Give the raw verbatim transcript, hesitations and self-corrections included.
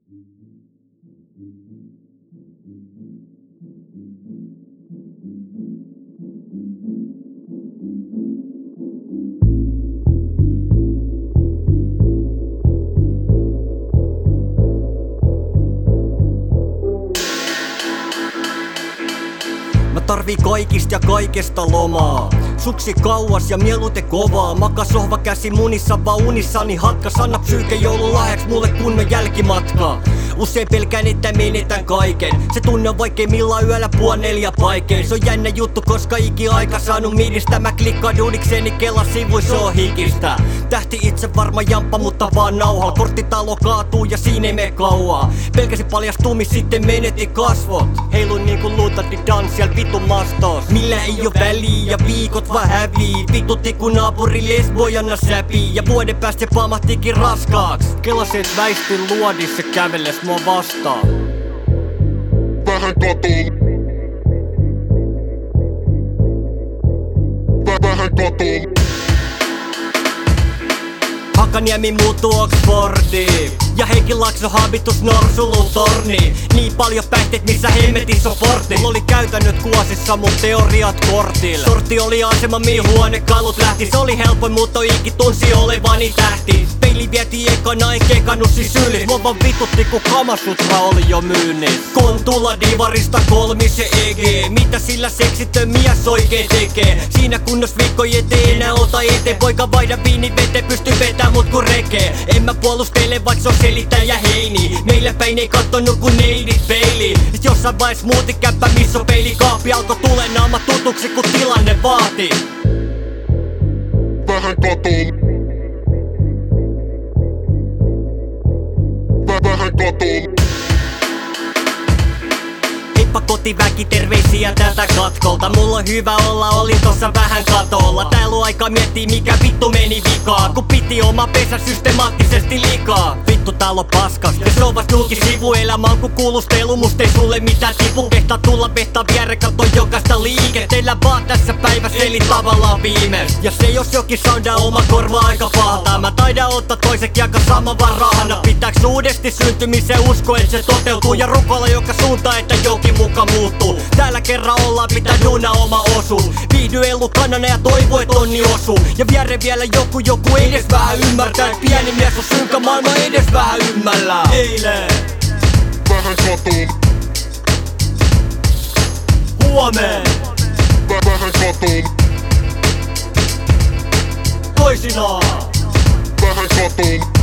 Mä tarvii kaikista ja kaikesta lomaa. Suksi kauas ja mieluiten kovaa. Maka sohva käsi munissa vaan unissani hatkas. Anna psyyke joululahjaks mulle kunnon jälkimatkaa. Usein pelkään, että menetän kaiken. Se tunne on vaikeimmillaan yöllä puol neljä paikein. Se on jännä juttu, koska iki aika saanut midistä. Mä klikkaan duudikseni kella sivuis on hikistä. Tähti itse varma jamppa, mutta vaan nauhalla. Korttitalo kaatuu ja siinä ei mene kauaa. Pelkäsin paljastumi, sitten menetin kasvot. Heiluin niinku luutadi dans siellä vitun mastos. Millä ei oo väliä ja viikot vaan hävii. Vitutti kun naapuri lesbojana säpii. Ja vuoden päästä se pamahtikin raskaaks. Kelasin et väistin luodissa kävelles mua vastaan. Vähän katon. Vähän katon. Hakaniemi muuttuu Oxfordiin. Ja Heikki Laakso habitus Norsulun torniin. Niin paljon päihteet missä hemmetissä on forti. Mulla oli käytännöt kuosissa mun teoriat kortilla. Sortti oli asema mihin huonekalut lähti. Se oli helpoin muutto iki tunsi olevani tähti. Peili vietiin ekana en kekannut siis yli. Mua vaan vitutti kun Kamasutra oli jo myynnis. Kontula divarista kolmis ja E G. Mitä sillä seksitön mies oikein tekee? Siinä kunnos viikkoja ettei enää ota eteen. Poika vaihda viini veteen pysty vetää mut kun rekee. En mä puolustele vaik se on selittäjä heini. Meillä päin ei kattonut kun neidit peiliin. Sit jossain vaihees muutin käppä missä on peilikaappi. Alko tulee naama tutuksi kun tilanne vaati. Vähän katon. Vähän katon. Heippa kotiväki, terveisiä tältä katkolta. Mulla on hyvä olla, olin tossa vähän katolla. Täällä on aika miettii mikä vittu meni vikaa. Kun piti oma pesä systemaattisesti likaa. Vittu täällä on paskas. Ja se on vast julkis sivuelämään kun kuulustelu. Must ei sulle mitään tipu. Kehtaa tulla vehtaa viereen katso jokaista liike. Teillä vaan tässä päivässä eli tavallaan viimeis. Ja se jos jokin soundaa oma korva aika pahalta. Mä taidan ottaa toisekin aika sama vaan rahana. Pitääks uudesti syntymiseen usko et se toteutuu. Ja rukoilla joka suuntaan että jokin muka muuttuu. Täällä kerran ollaan pitää duuna oma osuus. Viihdy elu kanana ja toivo et onni osuu. Ja viereen vielä joku joku edes vähän ymmärtää. Et pieni mies on synkkä maailma edes vähän ymmällään. Eilen Vähän katon. Huomen Vähän katon. Toisinaan Vähän katon.